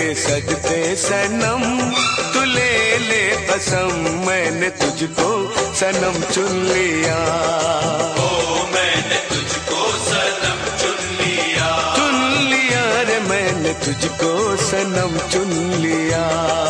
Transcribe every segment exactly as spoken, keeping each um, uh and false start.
सदके सनम तू ले ले कसम, मैंने तुझको सनम चुन लिया। ओ मैंने तुझको सनम चुन लिया, चुन लिया रे मैंने तुझको सनम चुन लिया।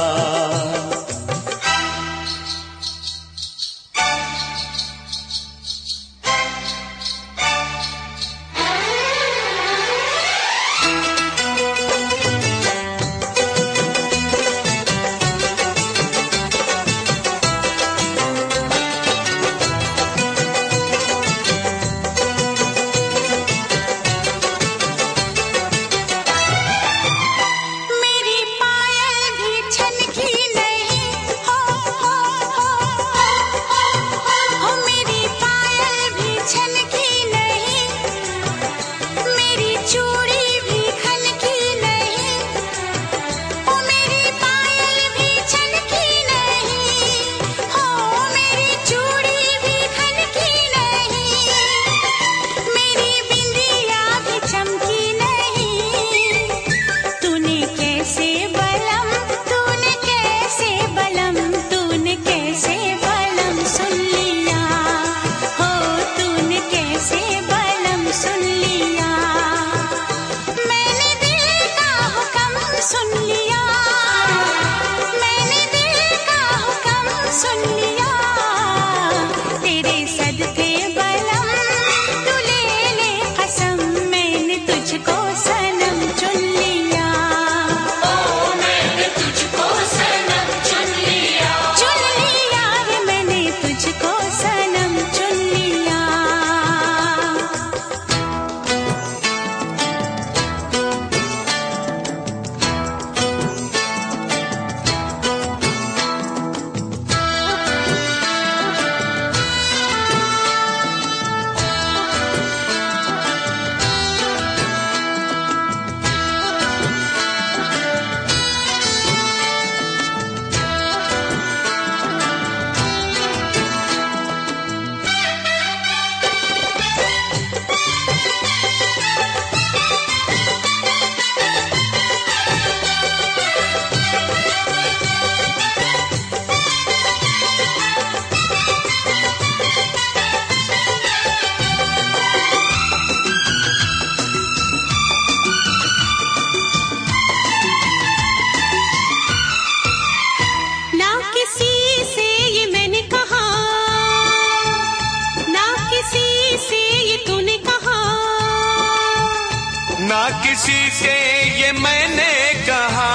ना किसी से ये मैंने कहा,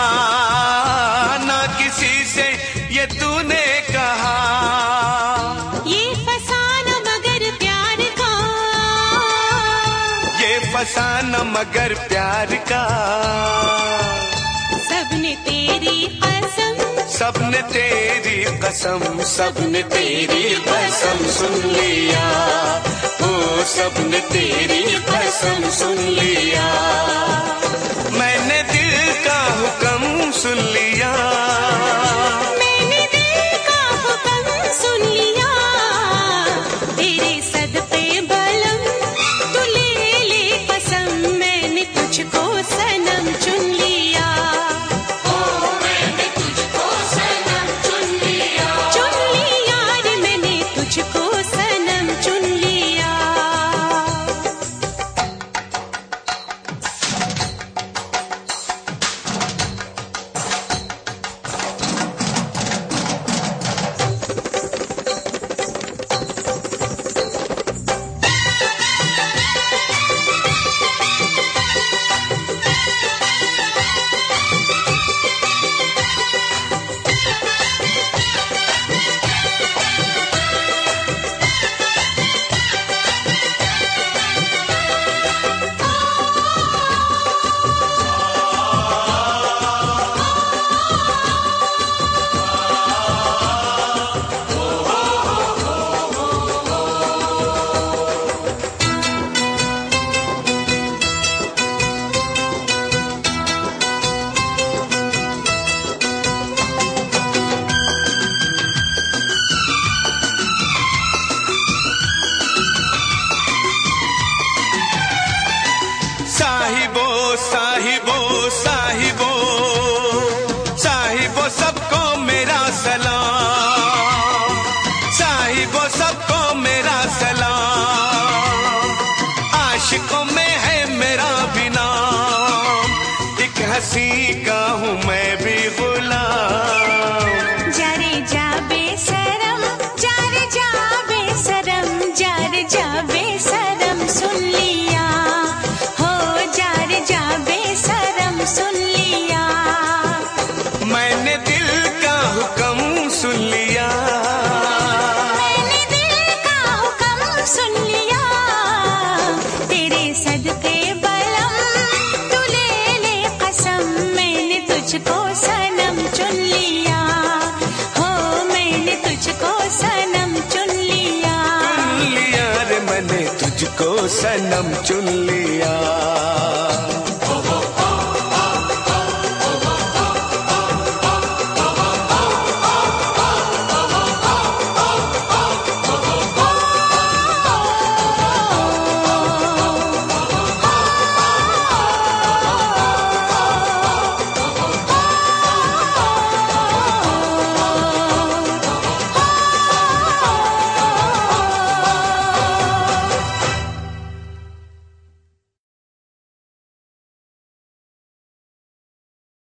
ना किसी से ये तूने कहा। ये फसाना मगर प्यार का, ये फसाना मगर प्यार का। सबने तेरी कसम, सबने तेरी कसम, सबने तेरी कसम सुन लिया। ओ सबने तेरी कसम सुन लिया। मैंने दिल का हुक्म सुन लिया, मैंने दिल का हुक्म सुन लिया। तेरे सदके बलम तू ले ले कसम, मैंने तुझको सनम चुन लिया। ओ मैंने तुझको सनम चुन लिया, चुन लिया रे मैंने तुझको सनम चुन लिया। साहिबो साहिबो साहिबो हंसी का हूँ मैं भी गुलाम। जारे जा बेशरम, जारे जा बेशरम, जारे जा बेशरम सुन लिया हो, जारे जा बेशरम सुन लिया। मैंने दिल का हुक्म सुन लिया, मैंने दिल का हुक्म सुन लिया। तेरे सदके बलम तू ले ले कसम, मैंने तुझको सनम चुन लिया हो, मैंने तुझको सनम चुन लिया। चुन लिया रे मैंने तुझको सनम चुन लिया।